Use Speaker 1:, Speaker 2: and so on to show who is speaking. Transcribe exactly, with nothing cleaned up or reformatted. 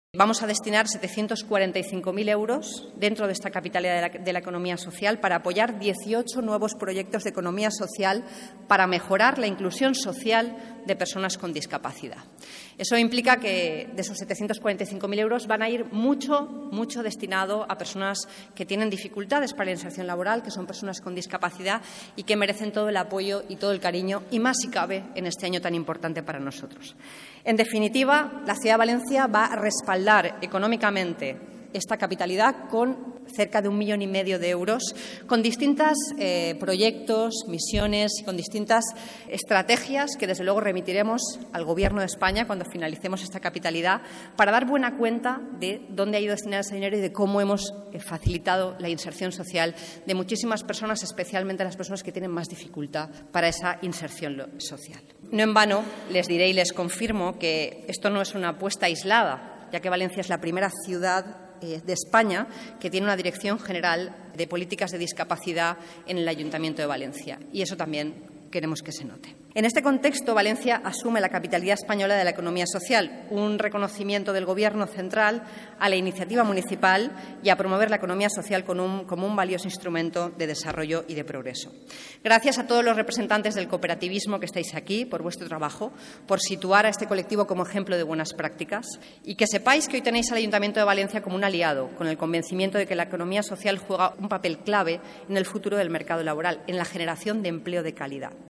Speaker 1: Vamos a destinar setecientos cuarenta y cinco mil euros dentro de esta capitalidad de la, de la economía social para apoyar dieciocho nuevos proyectos de economía social para mejorar la inclusión social de personas con discapacidad. Eso implica que de esos setecientos cuarenta y cinco mil euros van a ir mucho, mucho destinado a personas que tienen dificultades para la inserción laboral, que son personas con discapacidad y que merecen todo el apoyo y todo el cariño, y más si cabe en este año tan importante para nosotros. En definitiva, la Ciudad de Valencia va a respaldar económicamente esta capitalidad con cerca de un millón y medio de euros, con distintos eh, proyectos, misiones y con distintas estrategias que, desde luego, remitiremos al Gobierno de España cuando finalicemos esta capitalidad para dar buena cuenta de dónde ha ido destinado ese dinero y de cómo hemos eh, facilitado la inserción social de muchísimas personas, especialmente las personas que tienen más dificultad para esa inserción social. No en vano les diré y les confirmo que esto no es una apuesta aislada, ya que Valencia es la primera ciudad de España que tiene una Dirección General de Políticas de Discapacidad en el Ayuntamiento de Valencia, y eso también queremos que se note. En este contexto, Valencia asume la capitalidad española de la economía social, un reconocimiento del Gobierno central a la iniciativa municipal y a promover la economía social como un, como un valioso instrumento de desarrollo y de progreso. Gracias a todos los representantes del cooperativismo que estáis aquí por vuestro trabajo, por situar a este colectivo como ejemplo de buenas prácticas, y que sepáis que hoy tenéis al Ayuntamiento de Valencia como un aliado, con el convencimiento de que la economía social juega un papel clave en el futuro del mercado laboral, en la generación de empleo de calidad.